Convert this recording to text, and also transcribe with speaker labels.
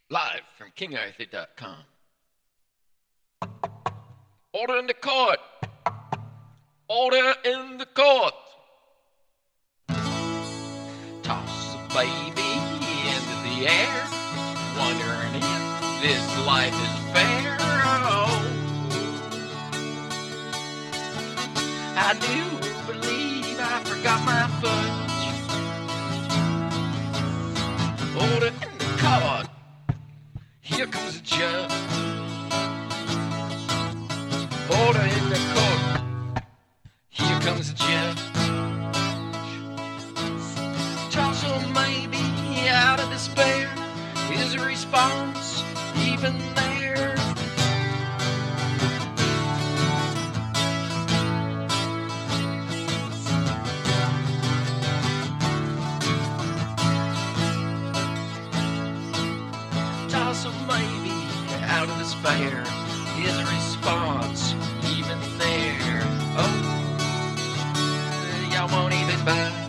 Speaker 1: Live from KingArthur.com. Order in the court. Order in the court. Toss a baby into the air, wondering if this life is fair. Oh, I do believe I forgot my fudge. Order in the court. Here comes a judge. Order in the court. Here comes a judge. Toss a maybe out of despair. Is a response even there? Toss a maybe out of despair. Is a response even there? Oh, y'all won't even buy.